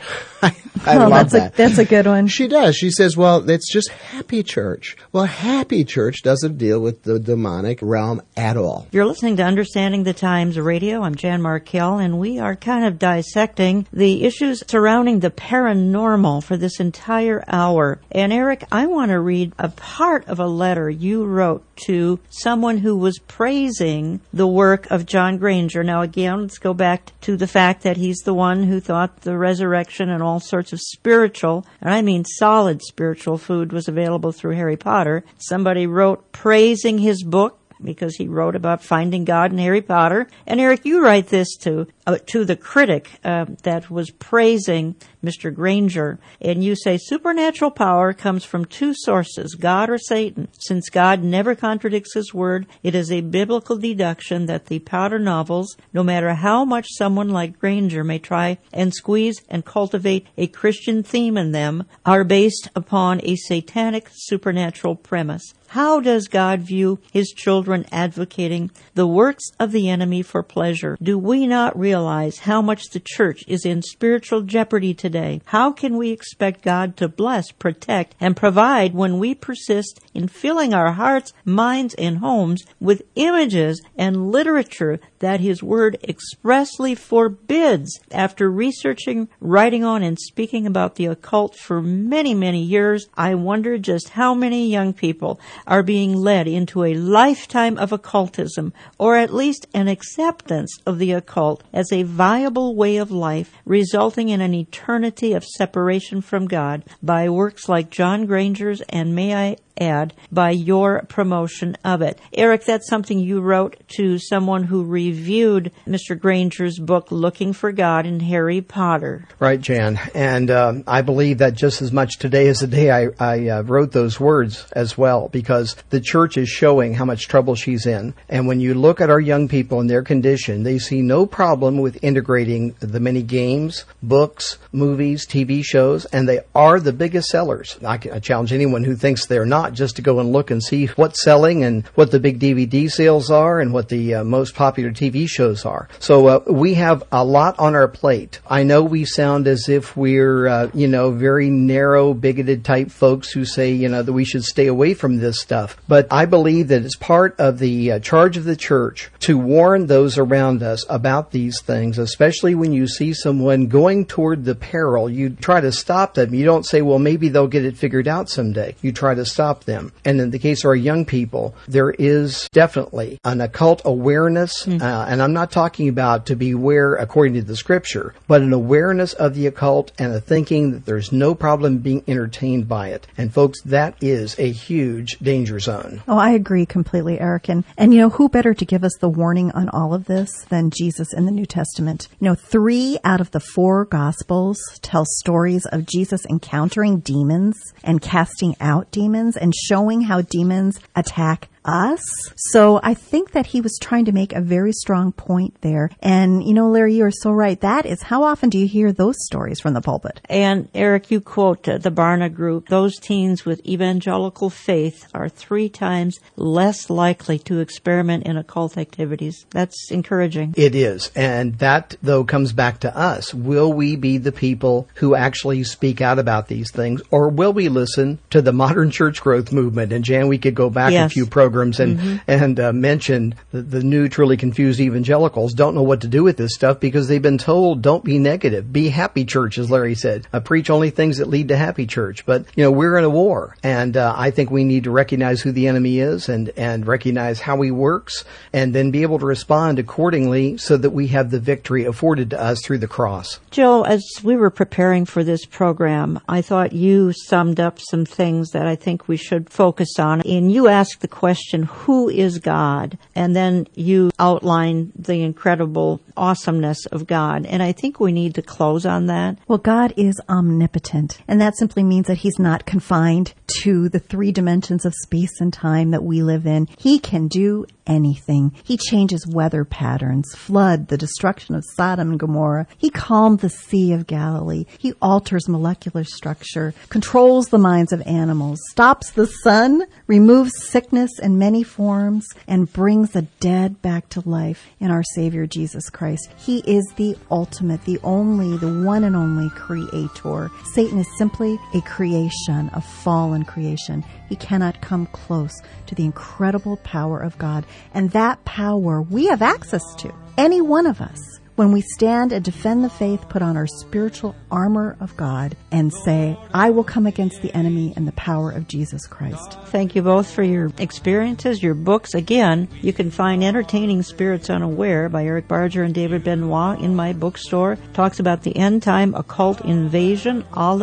I love that. That's a good one. She does. She says, well, it's just happy church. Well, happy church doesn't deal with the demonic realm at all. You're listening to Understanding the Times Radio. I'm Jan Markell, and we are kind of dissecting the issues surrounding the paranormal for this entire hour. And Eric, I want to read a part of a letter you wrote to someone who was praising the work of John Granger. Now, again, let's go back to the fact that he's the one who thought the resurrection and all sorts of spiritual, and I mean solid spiritual food was available through Harry Potter. Somebody wrote praising his book because he wrote about finding God in Harry Potter. And Eric, you write this to the critic that was praising Mr. Granger, and you say supernatural power comes from two sources, God or Satan. Since God never contradicts his word, it is a biblical deduction that the Potter novels, no matter how much someone like Granger may try and squeeze and cultivate a Christian theme in them, are based upon a satanic supernatural premise. How does God view his children advocating the works of the enemy for pleasure? Do we not realize how much the church is in spiritual jeopardy today? How can we expect God to bless, protect, and provide when we persist in filling our hearts, minds, and homes with images and literature that his word expressly forbids? After researching, writing on, and speaking about the occult for many, many years, I wonder just how many young people are being led into a lifetime of occultism, or at least an acceptance of the occult as a viable way of life, resulting in an eternity of separation from God by works like John Granger's, and may I add, by your promotion of it. Eric, that's something you wrote to someone who reviewed Mr. Granger's book, Looking for God in Harry Potter. Right, Jan. And I believe that just as much today as the day I wrote those words as well, because the church is showing how much trouble she's in. And when you look at our young people and their condition, they see no problem with integrating the many games, books, movies, TV shows, and they are the biggest sellers. I challenge anyone who thinks they're not just to go and look and see what's selling and what the big DVD sales are and what the most popular TV shows are. So we have a lot on our plate. I know we sound as if we're, very narrow, bigoted type folks who say, that we should stay away from this stuff. But I believe that it's part of the charge of the church to warn those around us about these things, especially when you see someone going toward the peril. You try to stop them. You don't say, well, maybe they'll get it figured out someday. You try to stop them. And in the case of our young people, there is definitely an occult awareness, and I'm not talking about to beware according to the scripture, but an awareness of the occult and a thinking that there's no problem being entertained by it. And folks, that is a huge danger zone. Oh, I agree completely, Eric. And who better to give us the warning on all of this than Jesus in the New Testament? 3 out of the 4 Gospels tell stories of Jesus encountering demons and casting out demons and showing how demons attack us. So I think that he was trying to make a very strong point there. And, Larry, you are so right. That is, how often do you hear those stories from the pulpit? And Eric, you quote the Barna Group. Those teens with evangelical faith are 3 times less likely to experiment in occult activities. That's encouraging. It is. And that, though, comes back to us. Will we be the people who actually speak out about these things, or will we listen to the modern church growth movement? And Jan, we could go back a few programs programs and mentioned the new truly confused evangelicals don't know what to do with this stuff because they've been told don't be negative, be happy church, as Larry said. Preach only things that lead to happy church. But, we're in a war, and I think we need to recognize who the enemy is and recognize how he works, and then be able to respond accordingly so that we have the victory afforded to us through the cross. Jill, as we were preparing for this program, I thought you summed up some things that I think we should focus on. And you asked the question, who is God? And then you outlined the incredible awesomeness of God. And I think we need to close on that. Well, God is omnipotent, and that simply means that he's not confined to the 3 dimensions of space and time that we live in. He can do anything. He changes weather patterns, flood, the destruction of Sodom and Gomorrah. He calmed the Sea of Galilee. He alters molecular structure, controls the minds of animals, stops the sun, removes sickness in many forms, and brings the dead back to life in our Savior Jesus Christ. He is the ultimate, the only, the one and only creator. Satan is simply a creation, a fallen creation. He cannot come close to the incredible power of God. And that power we have access to, any one of us, when we stand and defend the faith, put on our spiritual armor of God, and say, I will come against the enemy in the power of Jesus Christ. Thank you both for your experiences, your books. Again, you can find Entertaining Spirits Unaware by Eric Barger and David Benoit in my bookstore. Talks about the end time occult invasion,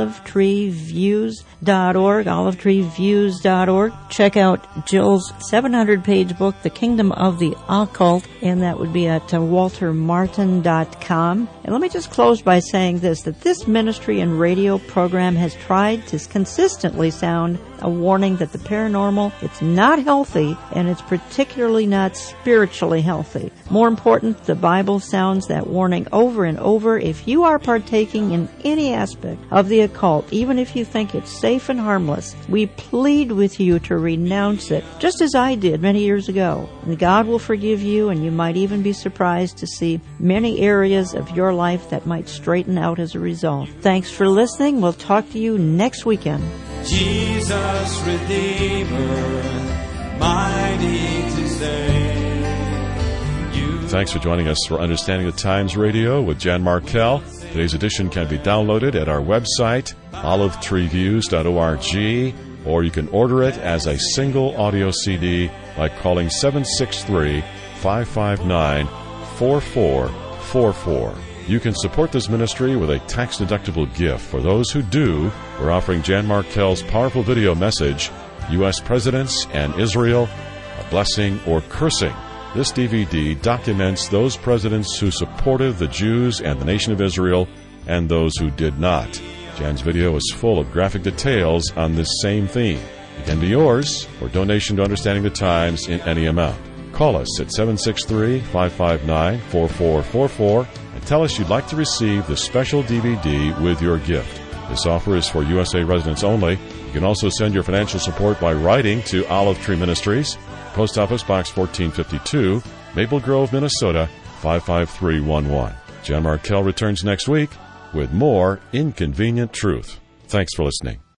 olivetreeviews.org, olivetreeviews.org. Check out Jill's 700-page book, The Kingdom of the Occult, and that would be at waltermartin.com. And let me just close by saying this, that this ministry and radio program has tried to consistently sound a warning that the paranormal, it's not healthy, and it's particularly not spiritually healthy. More important, the Bible sounds that warning over and over. If you are partaking in any aspect of the occult, even if you think it's safe and harmless, we plead with you to renounce it, just as I did many years ago. And God will forgive you, and you might even be surprised to see many areas of your life that might straighten out as a result. Thanks for listening. We'll talk to you next weekend. Jesus Redeemer, mighty to save. Thanks for joining us for Understanding the Times Radio with Jan Markell. Today's edition can be downloaded at our website, olivetreeviews.org, or you can order it as a single audio CD by calling 763-559-4444. You can support this ministry with a tax-deductible gift. For those who do, we're offering Jan Markell's powerful video message, U.S. Presidents and Israel, a Blessing or Cursing. This DVD documents those presidents who supported the Jews and the nation of Israel and those who did not. Jan's video is full of graphic details on this same theme. It can be yours for donation to Understanding the Times in any amount. Call us at 763-559-4444 and tell us you'd like to receive the special DVD with your gift. This offer is for USA residents only. You can also send your financial support by writing to Olive Tree Ministries, Post Office Box 1452, Maple Grove, Minnesota 55311. Jan Markell returns next week with more Inconvenient Truth. Thanks for listening.